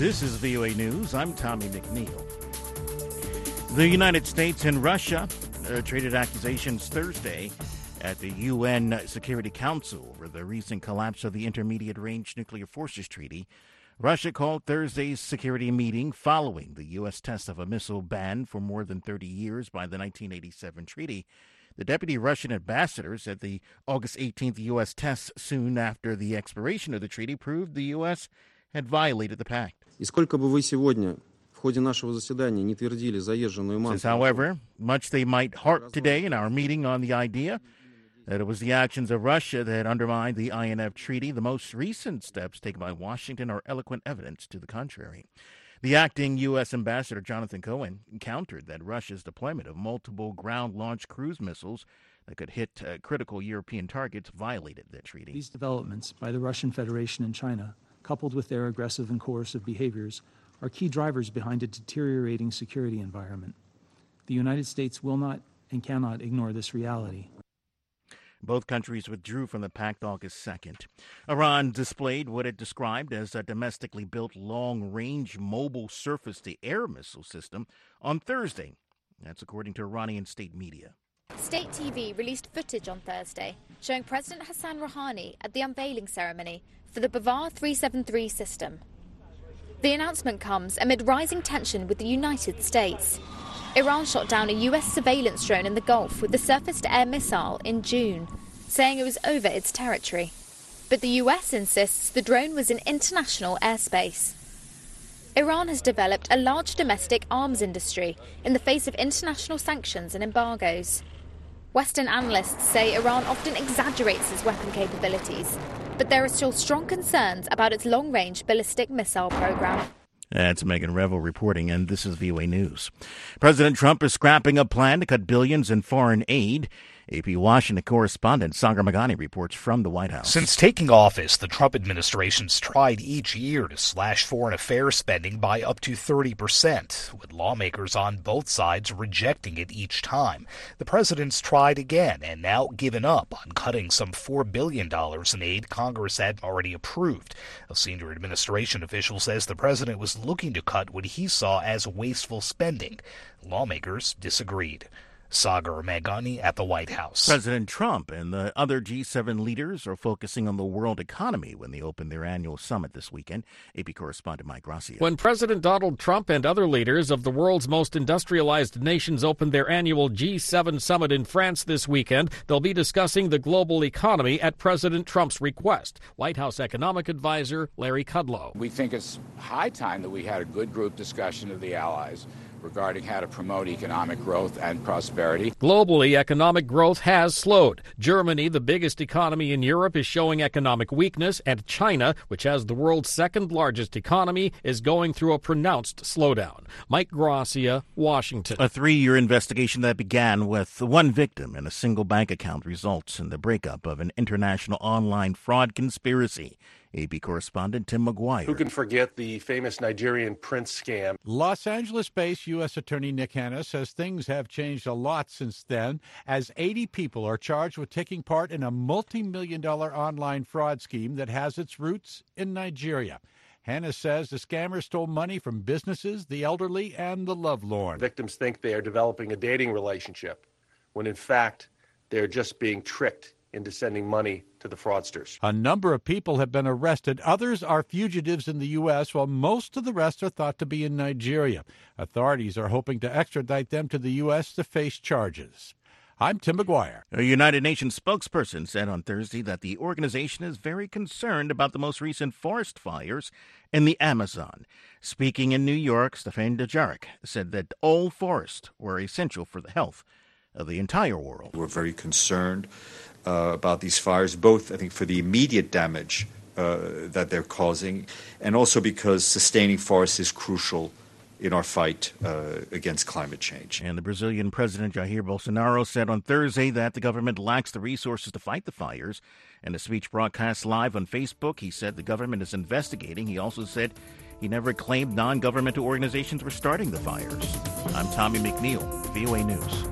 This is VOA News. I'm Tommy McNeil. The United States and Russia traded accusations Thursday at the UN Security Council over the recent collapse of the Intermediate Range Nuclear Forces Treaty. Russia called Thursday's security meeting following the U.S. test of a missile ban for more than 30 years by the 1987 treaty. The deputy Russian ambassador said the August 18th U.S. tests soon after the expiration of the treaty proved the U.S. had violated the pact. Says, however, much they might harp today in our meeting on the idea that it was the actions of Russia that undermined the INF Treaty. The most recent steps taken by Washington are eloquent evidence to the contrary. The acting U.S. ambassador, Jonathan Cohen, countered that Russia's deployment of multiple ground-launched cruise missiles that could hit critical European targets violated that treaty. These developments by the Russian Federation and China, coupled with their aggressive and coercive behaviors, are key drivers behind a deteriorating security environment. The United States will not and cannot ignore this reality. Both countries withdrew from the pact August 2nd. Iran displayed what it described as a domestically built long-range mobile surface-to-air missile system on Thursday. That's according to Iranian state media. State TV released footage on Thursday showing President Hassan Rouhani at the unveiling ceremony for the Bavar 373 system. The announcement comes amid rising tension with the United States. Iran shot down a U.S. surveillance drone in the Gulf with the surface-to-air missile in June, saying it was over its territory. But the U.S. insists the drone was in international airspace. Iran has developed a large domestic arms industry in the face of international sanctions and embargoes. Western analysts say Iran often exaggerates its weapon capabilities, but there are still strong concerns about its long-range ballistic missile program. That's Megan Revel reporting, and this is VOA News. President Trump is scrapping a plan to cut billions in foreign aid. AP Washington correspondent Sagar Meghani reports from the White House. Since taking office, the Trump administration's tried each year to slash foreign affairs spending by up to 30%, with lawmakers on both sides rejecting it each time. The president's tried again and now given up on cutting some $4 billion in aid Congress had already approved. A senior administration official says the president was looking to cut what he saw as wasteful spending. Lawmakers disagreed. Sagar Meghani at the White House. President Trump and the other G7 leaders are focusing on the world economy when they open their annual summit this weekend. AP correspondent Mike Gracia. When President Donald Trump and other leaders of the world's most industrialized nations open their annual G7 summit in France this weekend, they'll be discussing the global economy at President Trump's request. White House economic advisor Larry Kudlow. We think it's high time that we had a good group discussion of the allies regarding how to promote economic growth and prosperity. Globally, economic growth has slowed. Germany, the biggest economy in Europe, is showing economic weakness, and China, which has the world's second largest economy, is going through a pronounced slowdown. Mike Gracia, Washington. A 3-year investigation that began with one victim and a single bank account results in the breakup of an international online fraud conspiracy. AP correspondent Tim McGuire. Who can forget the famous Nigerian prince scam? Los Angeles-based U.S. Attorney Nick Hanna says things have changed a lot since then, as 80 people are charged with taking part in a multi-million-dollar online fraud scheme that has its roots in Nigeria. Hanna says the scammers stole money from businesses, the elderly, and the lovelorn. Victims think they are developing a dating relationship, when in fact they're just being tricked into sending money to the fraudsters. A number of people have been arrested. Others are fugitives in the U.S., while most of the rest are thought to be in Nigeria. Authorities are hoping to extradite them to the U.S. to face charges. I'm Tim McGuire. A United Nations spokesperson said on Thursday that the organization is very concerned about the most recent forest fires in the Amazon. Speaking in New York, Stéphane Dujarric said that all forests were essential for the health of the entire world. We're very concerned about these fires, both, I think, for the immediate damage that they're causing, and also because sustaining forests is crucial in our fight against climate change. And the Brazilian President Jair Bolsonaro said on Thursday that the government lacks the resources to fight the fires. In a speech broadcast live on Facebook, he said the government is investigating. He also said he never claimed non-governmental organizations were starting the fires. I'm Tommy McNeil, VOA News.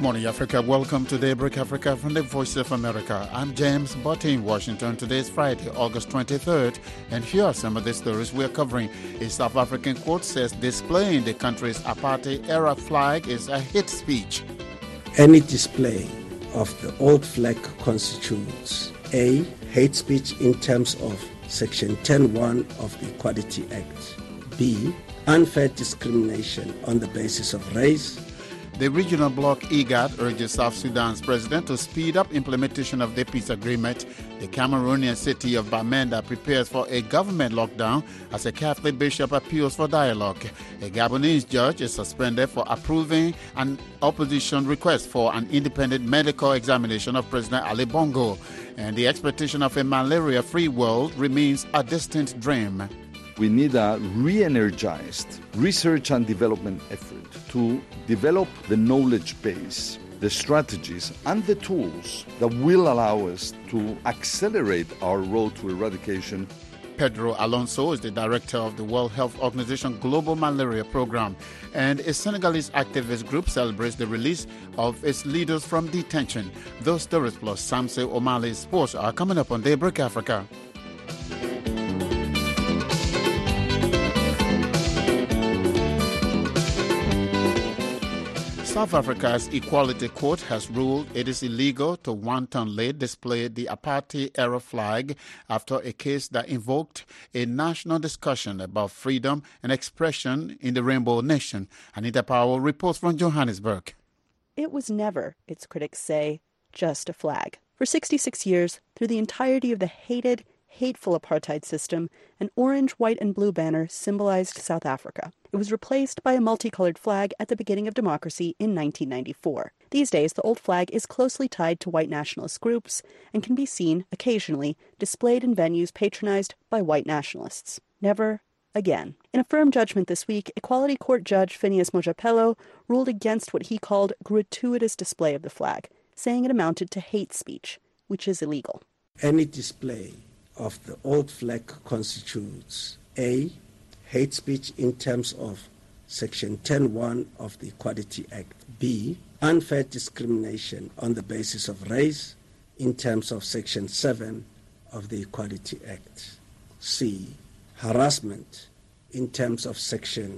morning, Africa. Welcome to Daybreak Africa from the Voice of America. I'm James Botte in Washington. Today is Friday, August 23rd, and here are some of the stories we're covering. A South African court says displaying the country's apartheid-era flag is a hate speech. Any display of the old flag constitutes A. Hate speech in terms of Section 10(1) of the Equality Act. B. Unfair discrimination on the basis of race. The regional bloc IGAD urges South Sudan's president to speed up implementation of the peace agreement. The Cameroonian city of Bamenda prepares for a government lockdown as a Catholic bishop appeals for dialogue. A Gabonese judge is suspended for approving an opposition request for an independent medical examination of President Ali Bongo. And the expectation of a malaria-free world remains a distant dream. We need a re-energized research and development effort to develop the knowledge base, the strategies, and the tools that will allow us to accelerate our road to eradication. Pedro Alonso is the director of the World Health Organization Global Malaria Program, and a Senegalese activist group celebrates the release of its leaders from detention. Those stories plus Samse Omale's sports are coming up on Daybreak Africa. South Africa's Equality Court has ruled it is illegal to wantonly display the apartheid-era flag after a case that invoked a national discussion about freedom and expression in the Rainbow Nation. Anita Powell reports from Johannesburg. It was never, its critics say, just a flag. For 66 years, through the entirety of the hateful apartheid system, an orange, white, and blue banner symbolized South Africa. It was replaced by a multicolored flag at the beginning of democracy in 1994. These days, the old flag is closely tied to white nationalist groups and can be seen, occasionally, displayed in venues patronized by white nationalists. Never again. In a firm judgment this week, Equality Court Judge Phineas Mojapelo ruled against what he called gratuitous display of the flag, saying it amounted to hate speech, which is illegal. Any display of the old flag constitutes A. Hate speech in terms of Section 10(1) of the Equality Act. B. Unfair discrimination on the basis of race in terms of Section 7 of the Equality Act. C. Harassment in terms of Section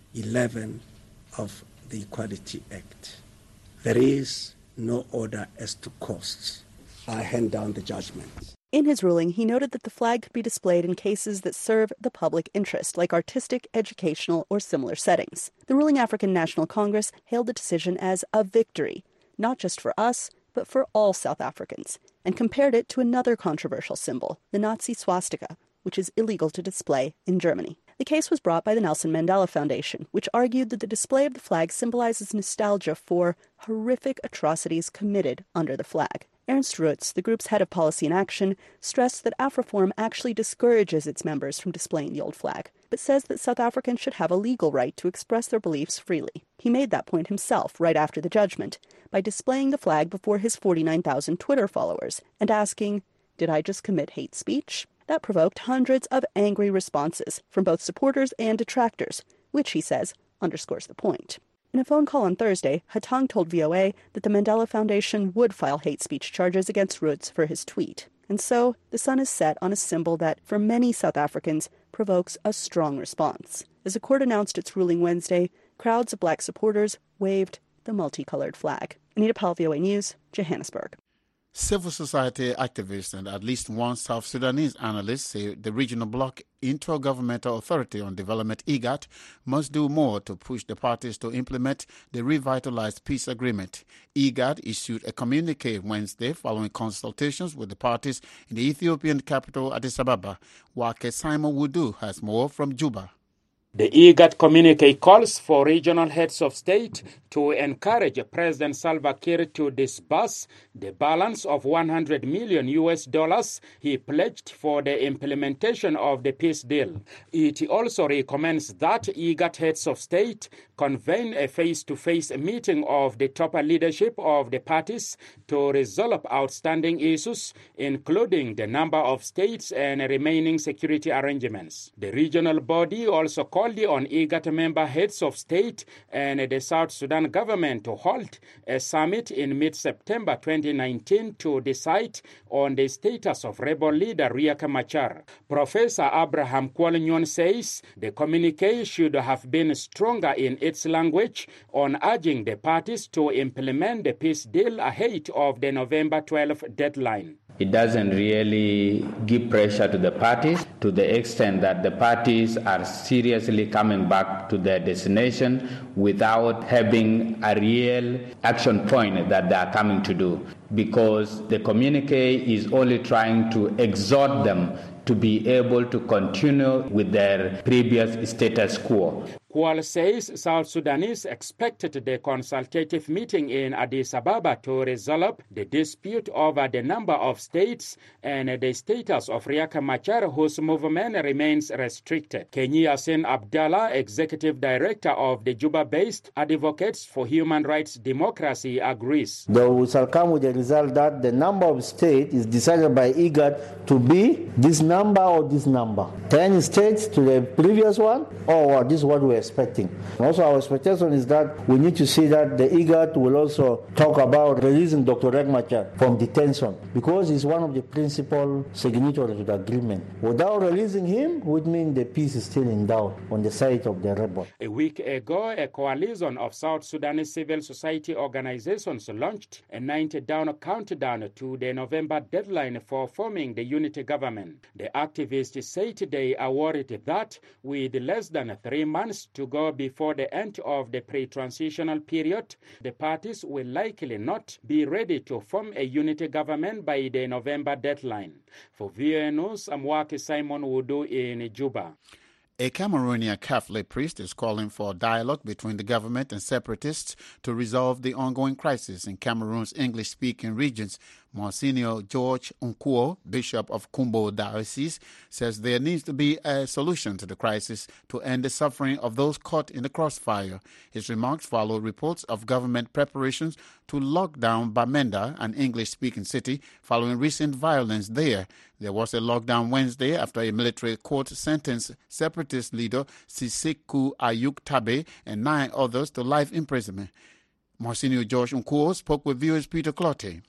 11 of the Equality Act. There is no order as to costs. I hand down the judgment. In his ruling, he noted that the flag could be displayed in cases that serve the public interest, like artistic, educational, or similar settings. The ruling African National Congress hailed the decision as a victory, not just for us, but for all South Africans, and compared it to another controversial symbol, the Nazi swastika, which is illegal to display in Germany. The case was brought by the Nelson Mandela Foundation, which argued that the display of the flag symbolizes nostalgia for horrific atrocities committed under the flag. Ernst Rutz, the group's head of policy and action, stressed that AfriForum actually discourages its members from displaying the old flag, but says that South Africans should have a legal right to express their beliefs freely. He made that point himself right after the judgment, by displaying the flag before his 49,000 Twitter followers and asking, "Did I just commit hate speech?" That provoked hundreds of angry responses from both supporters and detractors, which, he says, underscores the point. In a phone call on Thursday, Hatang told VOA that the Mandela Foundation would file hate speech charges against Roots for his tweet. And so, the sun is set on a symbol that, for many South Africans, provokes a strong response. As the court announced its ruling Wednesday, crowds of black supporters waved the multicolored flag. Anita Powell, VOA News, Johannesburg. Civil society activists and at least one South Sudanese analyst say the regional bloc Intergovernmental Authority on Development, IGAD, must do more to push the parties to implement the revitalized peace agreement. IGAD issued a communique Wednesday following consultations with the parties in the Ethiopian capital Addis Ababa. Wake Simon Wudu has more from Juba. The IGAD communique calls for regional heads of state to encourage President Salva Kiir to disburse the balance of $100 million he pledged for the implementation of the peace deal. It also recommends that IGAD heads of state convene a face-to-face meeting of the top leadership of the parties to resolve outstanding issues, including the number of states and remaining security arrangements. The regional body also calls calling on IGAD member heads of state and the South Sudan government to hold a summit in mid-September 2019 to decide on the status of rebel leader Riek Machar. Professor Abraham Kwal-Nyon says the communique should have been stronger in its language on urging the parties to implement the peace deal ahead of the November 12th deadline. It doesn't really give pressure to the parties to the extent that the parties are seriously coming back to their destination without having a real action point that they are coming to do, because the communique is only trying to exhort them to be able to continue with their previous status quo. Kwal says South Sudanese expected the consultative meeting in Addis Ababa to resolve the dispute over the number of states and the status of Riek Machar, whose movement remains restricted. Kenya Sen Abdallah, executive director of the Juba-based Advocates for Human Rights Democracy, agrees. They will come with the result that the number of states is decided by IGAD to be this number or this number. 10 states to the previous one, or this is what we're expecting. Also, our expectation is that we need to see that the IGAD will also talk about releasing Dr. Riek Machar from detention, because he's one of the principal signatories to the agreement. Without releasing him would mean the peace is still in doubt on the side of the rebel. A week ago, a coalition of South Sudanese civil society organizations launched a 90-day countdown to the November deadline for forming the unity government. The activists say they are worried that with less than 3 months to go before the end of the pre-transitional period, the parties will likely not be ready to form a unity government by the November deadline. For VOA News, I'm Waki Simon Wudu in Juba. A Cameroonian Catholic priest is calling for dialogue between the government and separatists to resolve the ongoing crisis in Cameroon's English-speaking regions. Monsignor George Unkuo, Bishop of Kumbo Diocese, says there needs to be a solution to the crisis to end the suffering of those caught in the crossfire. His remarks follow reports of government preparations to lock down Bamenda, an English-speaking city, following recent violence there. There was a lockdown Wednesday after a military court sentenced separatist leader Sisiku Ayuk Tabe and 9 others to life imprisonment. Monsignor George Unkuo spoke with viewers Peter Clotte.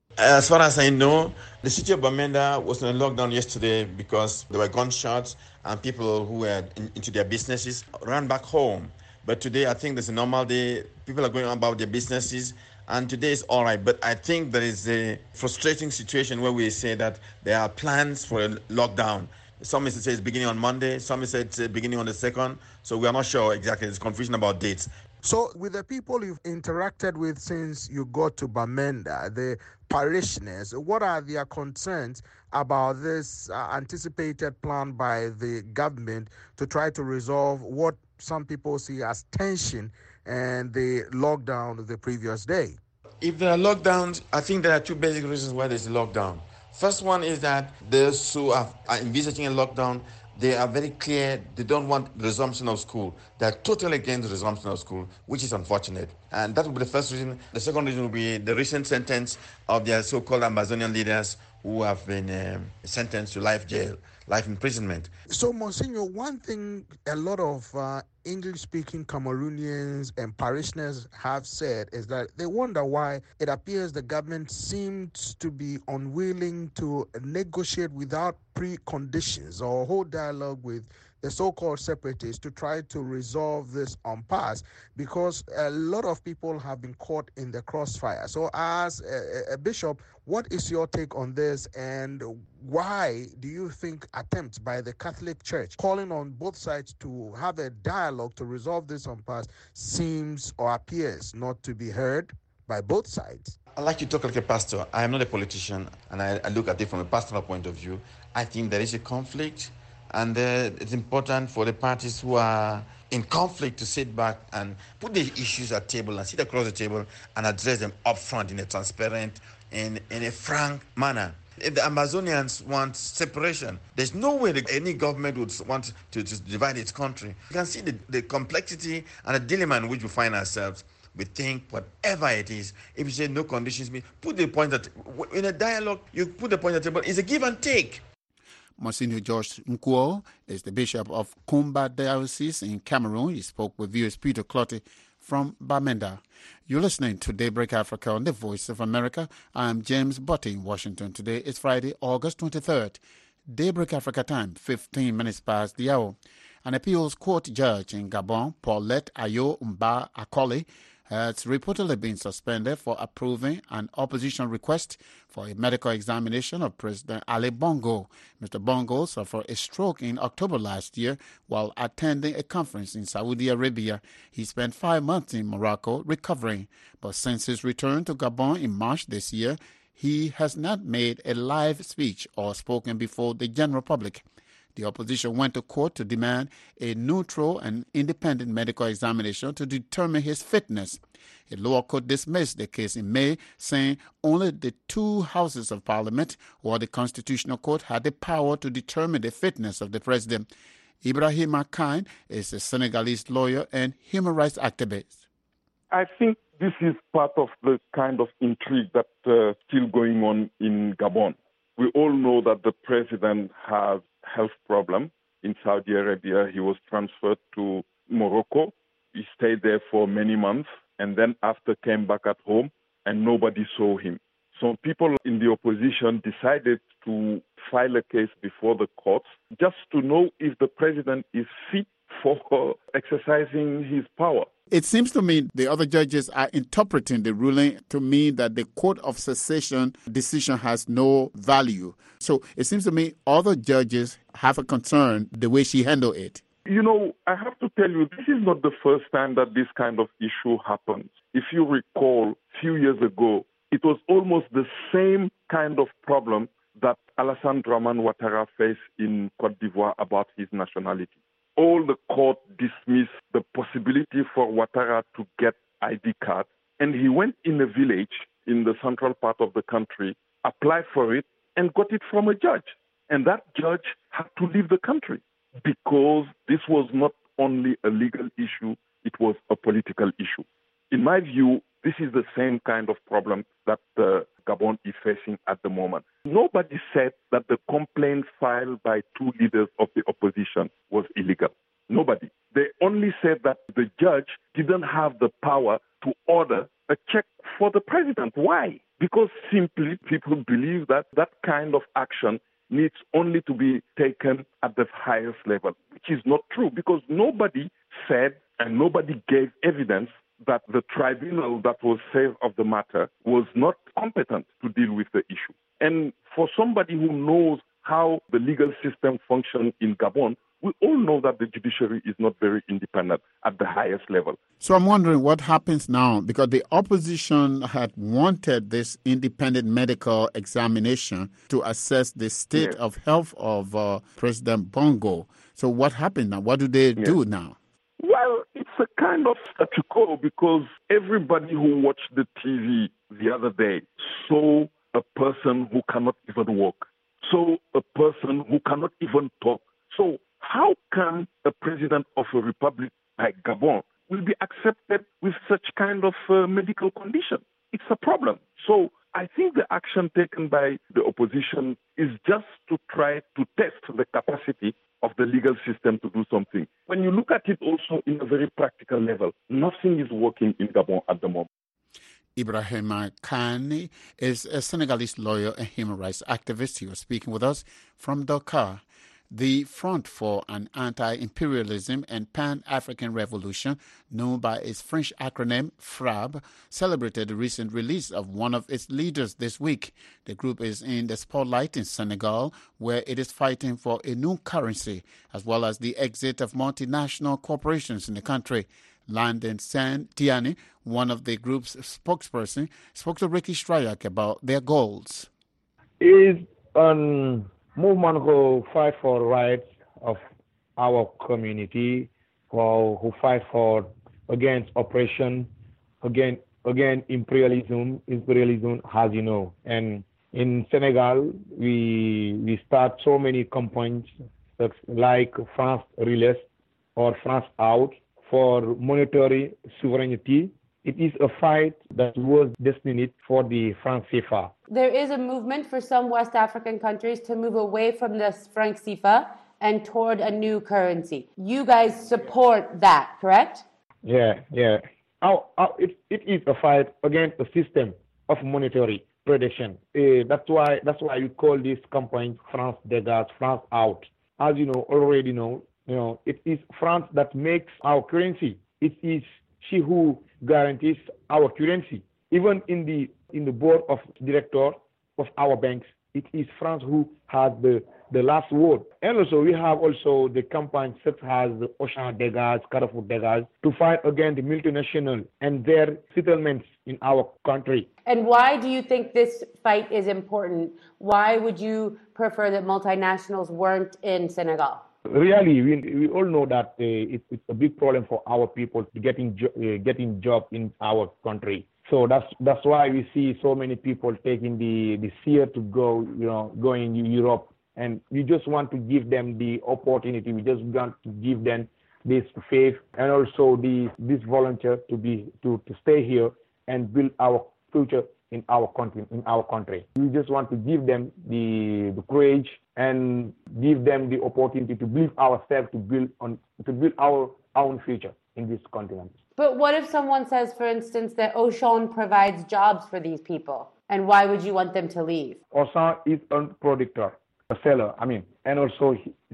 As far as I know, the city of Bamenda was on lockdown yesterday because there were gunshots and people who were into their businesses ran back home. But today, I think there's a normal day. People are going about their businesses, and today is all right. But I think there is a frustrating situation where we say that there are plans for a lockdown. Some say it's beginning on Monday, some say it's beginning on the 2nd. So we are not sure exactly. There's confusion about dates. So with the people you've interacted with since you got to Bamenda, the parishioners, what are their concerns about this anticipated plan by the government to try to resolve what some people see as tension and the lockdown the previous day? If there are lockdowns, I think there are 2 basic reasons why there's a lockdown. First one is that those who are envisaging a lockdown, they are very clear they don't want resumption of school. They are totally against resumption of school, which is unfortunate. And that will be the first reason. The second reason will be the recent sentence of their so-called Amazonian leaders who have been sentenced to life jail, life imprisonment. So, Monsignor, one thing a lot of English-speaking Cameroonians and parishioners have said is that they wonder why it appears the government seems to be unwilling to negotiate without preconditions or hold dialogue with the so-called separatists to try to resolve this impasse, because a lot of people have been caught in the crossfire. So as a bishop, what is your take on this, and why do you think attempts by the Catholic Church calling on both sides to have a dialogue to resolve this impasse seems or appears not to be heard by both sides? I like to talk like a pastor. I am not a politician, and I look at it from a pastoral point of view. I think there is a conflict, and it's important for the parties who are in conflict to sit back and put the issues at table and sit across the table and address them upfront in a transparent, in a frank manner. If the Amazonians want separation, there's no way that any government would want to divide its country. You can see the complexity and the dilemma in which we find ourselves. We think whatever it is, if you say no conditions, put the point that in a dialogue, you put the point at the table, it's a give and take. Monsignor George Nkuo is the Bishop of Kumba Diocese in Cameroon. He spoke with viewers Peter Clotty from Bamenda. You're listening to Daybreak Africa on the Voice of America. I'm James Butty in Washington. Today is Friday, August 23rd. Daybreak Africa time, 15 minutes past the hour. An appeals court judge in Gabon, Paulette Ayo Mba Akoli, has reportedly been suspended for approving an opposition request for a medical examination of President Ali Bongo. Mr. Bongo suffered a stroke in October last year while attending a conference in Saudi Arabia. He spent 5 months in Morocco recovering, but since his return to Gabon in March this year, he has not made a live speech or spoken before the general public. The opposition went to court to demand a neutral and independent medical examination to determine his fitness. A lower court dismissed the case in May, saying only the two houses of parliament or the constitutional court had the power to determine the fitness of the president. Ibrahima Kane is a Senegalese lawyer and human rights activist. I think this is part of the kind of intrigue that's still going on in Gabon. We all know that the president has health problem in Saudi Arabia. He was transferred to Morocco. He stayed there for many months and then after came back at home and nobody saw him. Some people in the opposition decided to file a case before the courts just to know if the president is fit for exercising his power. It seems to me the other judges are interpreting the ruling to mean that the Court of Cassation decision has no value. So it seems to me other judges have a concern the way she handled it. You know, I have to tell you, this is not the first time that this kind of issue happens. If you recall, a few years ago, it was almost the same kind of problem that Alassane Dramane Ouattara faced in Côte d'Ivoire about his nationality. All the court dismissed the possibility for Ouattara to get ID card, and he went in a village in the central part of the country, applied for it, and got it from a judge. And that judge had to leave the country because this was not only a legal issue, it was a political issue. In my view, this is the same kind of problem that Gabon is facing at the moment. Nobody said that the complaint filed by two leaders of the opposition was illegal. Nobody. They only said that the judge didn't have the power to order a check for the president. Why? Because simply people believe that that kind of action needs only to be taken at the highest level, which is not true because nobody said and nobody gave evidence that the tribunal that was served of the matter was not competent to deal with the issue. And for somebody who knows how the legal system functions in Gabon, we all know that the judiciary is not very independent at the highest level. So I'm wondering what happens now, because the opposition had wanted this independent medical examination to assess the state of health of President Bongo. So what happened now? What do they do now? Well, it's a kind of statu quo because everybody who watched the TV the other day saw a person who cannot even walk, saw a person who cannot even talk. So how can a president of a republic like Gabon will be accepted with such kind of medical condition? It's a problem. So I think the action taken by the opposition is just to try to test the capacity of the legal system to do something. When you look at it also in a very practical level, nothing is working in Gabon at the moment. Ibrahima Kane is a Senegalese lawyer and human rights activist. He was speaking with us from Dakar. The Front for an Anti-Imperialism and Pan-African Revolution, known by its French acronym FRAB, celebrated the recent release of one of its leaders this week. The group is in the spotlight in Senegal, where it is fighting for a new currency, as well as the exit of multinational corporations in the country. Landon Tiani, one of the group's spokesperson, spoke to Ricky Strayak about their goals. It's movement who fight for rights of our community, who fight for against oppression, against imperialism, as you know. And in Senegal, we start so many campaigns like France Relais or France Out for monetary sovereignty It is a fight that was destined for the franc CFA. There is a movement for some West African countries to move away from the franc CFA and toward a new currency. You guys support that, correct? Yeah. It is a fight against the system of monetary prediction. That's why we call this campaign France Dégage, France Out. As you already know, it is France that makes our currency. It is she who guarantees our currency. Even in the board of directors of our banks, it is France who has the last word. And also we have the campaign such as the Auchan Dégage, Carrefour Dégage, to fight against the multinational and their settlements in our country. And why do you think this fight is important? Why would you prefer that multinationals weren't in Senegal? Really, we all know that it's a big problem for our people getting job in our country. So that's why we see so many people taking the fear to go, going to Europe, and we just want to give them the opportunity. We just want to give them this faith and also this volunteer to stay here and build our future in our country. We just want to give them the courage and give them the opportunity to believe ourselves to build our own future in this continent. But what if someone says, for instance, that Auchan provides jobs for these people? And why would you want them to leave? Auchan is a producer, a seller, and also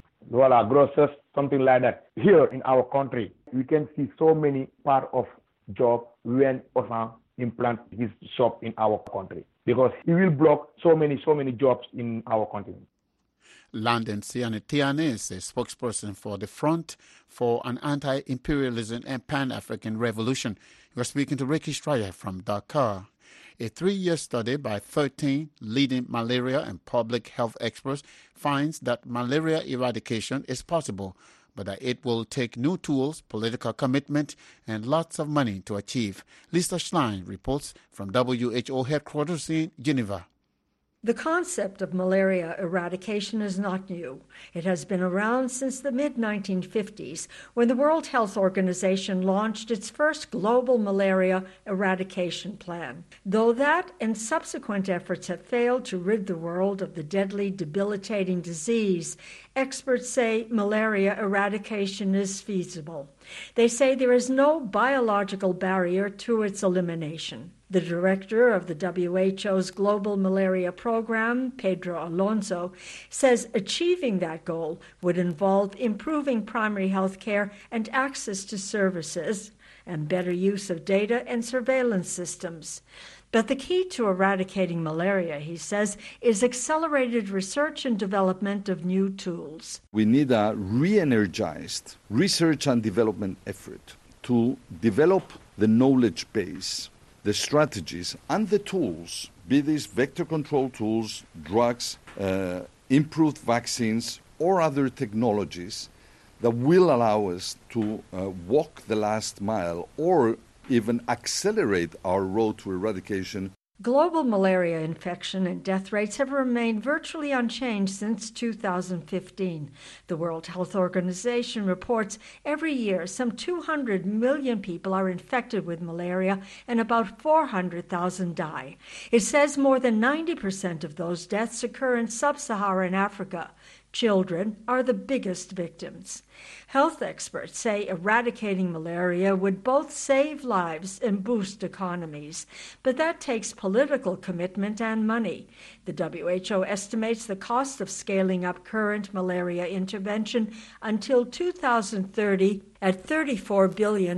grocers, something like that. Here in our country, we can see so many part of job when Auchan implant his shop in our country, because he will block so many jobs in our continent. Landon Tiane is a spokesperson for the Front for an Anti-Imperialism and Pan-African Revolution. He was speaking to Ricky Stryer from Dakar. A 3-year study by 13 leading malaria and public health experts finds that malaria eradication is possible, but that it will take new tools, political commitment, and lots of money to achieve. Lisa Schlein reports from WHO headquarters in Geneva. The concept of malaria eradication is not new. It has been around since the mid-1950s, when the World Health Organization launched its first global malaria eradication plan. Though that and subsequent efforts have failed to rid the world of the deadly, debilitating disease, experts say malaria eradication is feasible. They say there is no biological barrier to its elimination. The director of the WHO's Global Malaria Program, Pedro Alonso, says achieving that goal would involve improving primary health care and access to services, and better use of data and surveillance systems. But the key to eradicating malaria, he says, is accelerated research and development of new tools. We need a re-energized research and development effort to develop the knowledge base, the strategies and the tools, be these vector control tools, drugs, improved vaccines, or other technologies that will allow us to walk the last mile or even accelerate our road to eradication. Global malaria infection and death rates have remained virtually unchanged since 2015. The World Health Organization reports every year some 200 million people are infected with malaria and about 400,000 die. It says more than 90% of those deaths occur in sub-Saharan Africa. Children are the biggest victims. Health experts say eradicating malaria would both save lives and boost economies, but that takes political commitment and money. The WHO estimates the cost of scaling up current malaria intervention until 2030 at $34 billion.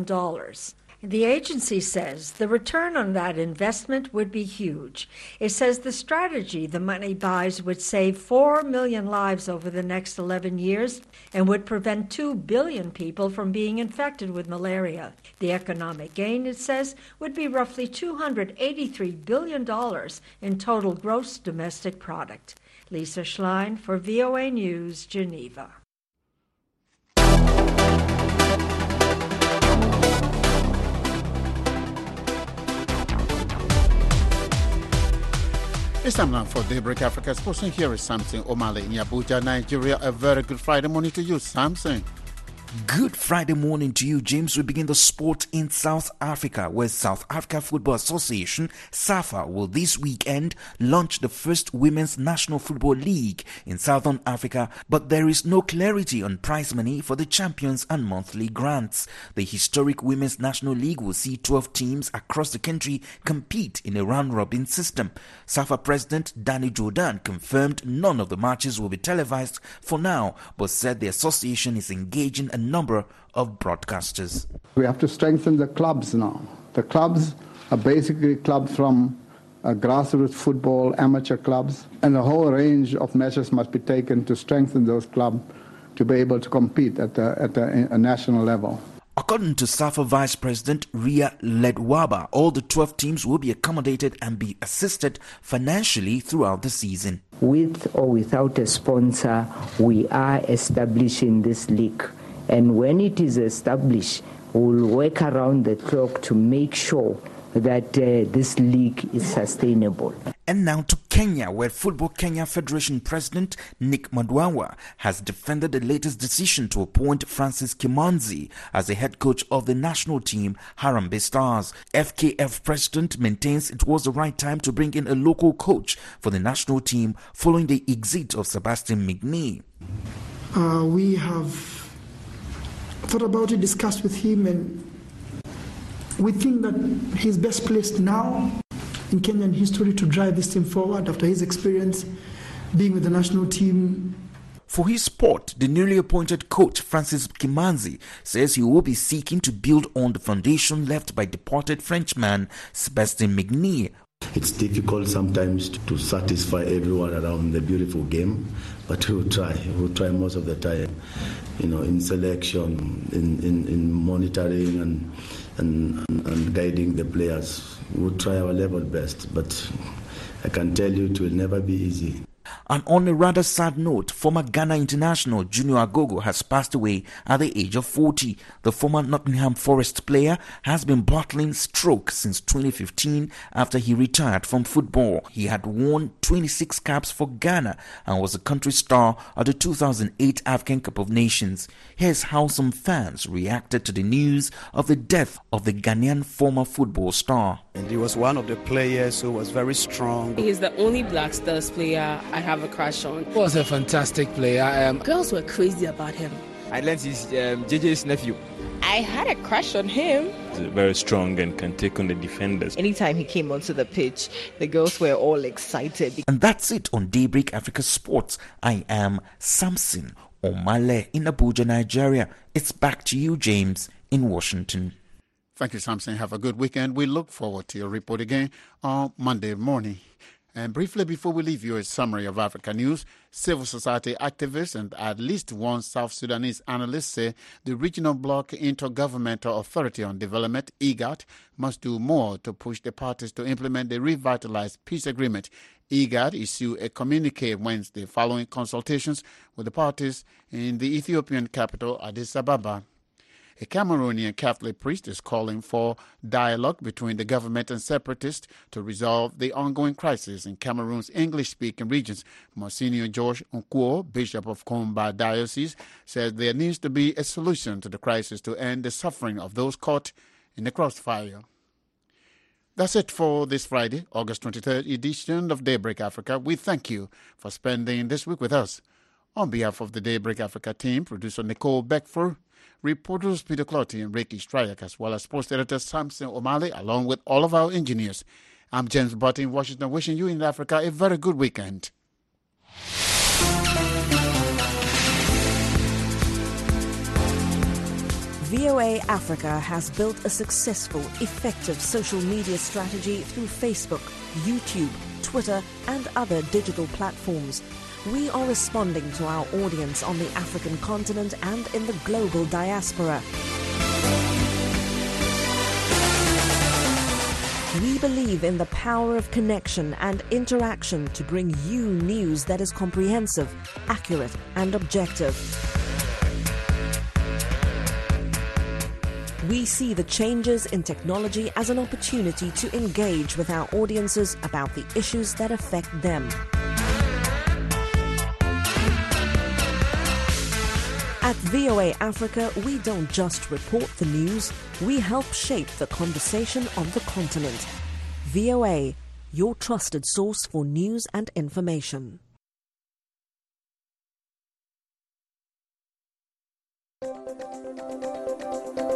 The agency says the return on that investment would be huge. It says the strategy the money buys would save 4 million lives over the next 11 years and would prevent 2 billion people from being infected with malaria. The economic gain, it says, would be roughly $283 billion in total gross domestic product. Lisa Schlein for VOA News, Geneva. It's time now for Daybreak Africa Sports, and here is Samson Omale in Abuja, Nigeria. A very good Friday morning to you, Samson. Good Friday morning to you, James. We begin the sport in South Africa, where South Africa Football Association, SAFA, will this weekend launch the first Women's National Football League in Southern Africa, but there is no clarity on prize money for the champions and monthly grants. The historic Women's National League will see 12 teams across the country compete in a round-robin system. SAFA President Danny Jordan confirmed none of the matches will be televised for now, but said the association is engaging a number of broadcasters. We have to strengthen the clubs now. The clubs are basically clubs from grassroots football, amateur clubs, and a whole range of measures must be taken to strengthen those clubs to be able to compete at a national level. According to SAFA Vice President Ria Ledwaba, all the 12 teams will be accommodated and be assisted financially throughout the season. With or without a sponsor, we are establishing this league. And when it is established, we'll work around the clock to make sure that this league is sustainable. And now to Kenya, where Football Kenya Federation President Nick Madwawa has defended the latest decision to appoint Francis Kimanzi as the head coach of the national team, Harambee Stars. FKF President maintains it was the right time to bring in a local coach for the national team following the exit of Sebastian McNee. We have thought about it, discussed with him, and we think that he's best placed now in Kenyan history to drive this team forward after his experience being with the national team. For his part, the newly appointed coach Francis Kimanzi says he will be seeking to build on the foundation left by departed Frenchman Sebastian McNee. It's difficult sometimes to satisfy everyone around the beautiful game, but we'll try. We'll try most of the time, in selection, in monitoring and guiding the players. We'll try our level best, but I can tell you it will never be easy. And on a rather sad note, former Ghana international Junior Agogo has passed away at the age of 40. The former Nottingham Forest player has been battling stroke since 2015 after he retired from football. He had won 26 caps for Ghana and was a country star at the 2008 African Cup of Nations. Here's how some fans reacted to the news of the death of the Ghanaian former football star. And he was one of the players who was very strong. He's the only Black Stars player I have a crush on. He was a fantastic player. Girls were crazy about him. I learned he's JJ's nephew. I had a crush on him. He's very strong and can take on the defenders. Anytime he came onto the pitch, the girls were all excited. And that's it on Daybreak Africa Sports. I am Samson Omale in Abuja, Nigeria. It's back to you, James, in Washington. Thank you, Samson. Have a good weekend. We look forward to your report again on Monday morning. And briefly, before we leave you, a summary of Africa news. Civil society activists and at least one South Sudanese analyst say the Regional Bloc Intergovernmental Authority on Development, IGAD, must do more to push the parties to implement the revitalized peace agreement. IGAD issued a communique Wednesday following consultations with the parties in the Ethiopian capital, Addis Ababa. A Cameroonian Catholic priest is calling for dialogue between the government and separatists to resolve the ongoing crisis in Cameroon's English-speaking regions. Monsignor George Nkuo, Bishop of Komba Diocese, said there needs to be a solution to the crisis to end the suffering of those caught in the crossfire. That's it for this Friday, August 23rd edition of Daybreak Africa. We thank you for spending this week with us. On behalf of the Daybreak Africa team, producer Nicole Beckford, reporters Peter Clotty and Ricky Stryak, as well as sports editor Samson Omale, along with all of our engineers. I'm James Butt in Washington, wishing you in Africa a very good weekend. VOA Africa has built a successful, effective social media strategy through Facebook, YouTube, Twitter, and other digital platforms. We are responding to our audience on the African continent and in the global diaspora. We believe in the power of connection and interaction to bring you news that is comprehensive, accurate, and objective. We see the changes in technology as an opportunity to engage with our audiences about the issues that affect them. At VOA Africa, we don't just report the news, we help shape the conversation on the continent. VOA, your trusted source for news and information.